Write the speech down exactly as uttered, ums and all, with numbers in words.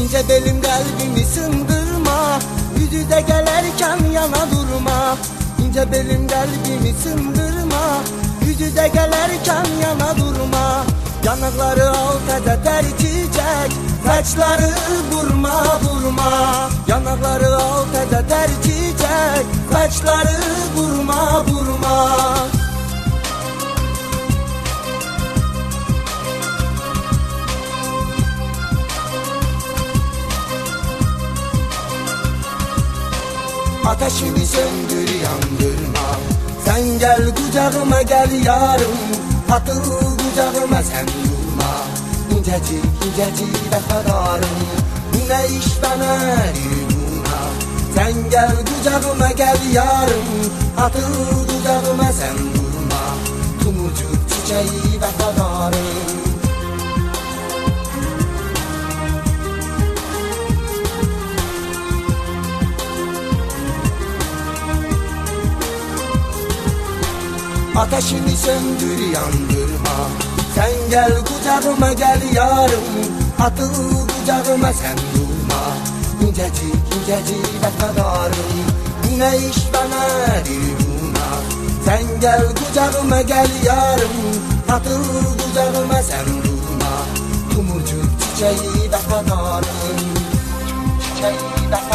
İnce belim kalbimi sındırma, yüz yüze gelerken yana durma. İnce belim kalbimi sındırma, yüz yüze gelerken yana durma. Yanakları al taze ter çiçek, saçları vurma vurma. Yanakları al taze ter çiçek, saçları vurma vurma. Ateşimi söndür yandırma, sen gel kucağıma gel yarım. Atıl kucağıma sen durma, incecik incecik vefadarım. Ne iş bana buna, sen gel kucağıma gel yarım. Atıl kucağıma sen durma, tumurcuk çiçeği vefadarım. Ateşini söndür yandırma, sen gel kucağıma gel yarım. Atıl kucağıma sen durma, incecik incecik vefadarım. Ne iş bana buna, sen gel kucağıma gel yarım. Atıl kucağıma sen durma, tumurcuk çiçeği vefadarım. Çiçeği vefadarım.